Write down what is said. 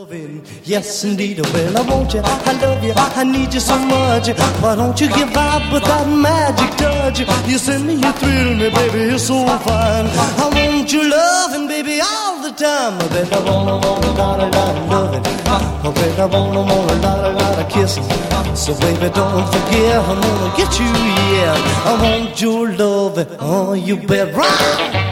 loving. Yes, indeed. Well, I want you, I love you, I need you so much. Why don't you give out with that magic touch? You send me, you thrill me, baby, you're so fine. I want you loving, baby, all the time. I bet I want a lot of loving. I bet I want a lot of kissing. So baby, don't forget, I'm gonna get you, yeah. I want your loving, oh, you bet right.